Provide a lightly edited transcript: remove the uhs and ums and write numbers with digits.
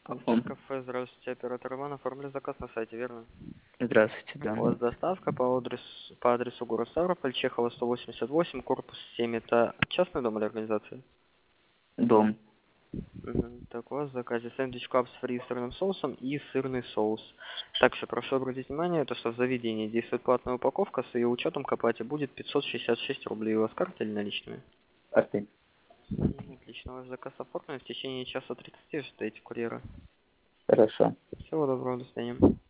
Алло. Кафе, здравствуйте, оператор Иван, оформили заказ на сайте, верно? Здравствуйте, да. У вас доставка по адресу город Ставрополь, Чехова 188, корпус 7. Это частный дом или организация? Дом. Мгм. Так, у вас в заказе сэндвич кап с фри сырным соусом и сырный соус. Также прошу обратить внимание, то, что в заведении действует платная упаковка, с ее учетом к оплате будет 566 рублей. У вас карта или наличные? Карты. Отлично, ваш заказ оформлен. В течение часа 30 ждите курьера. Хорошо. Всего доброго, до свидания.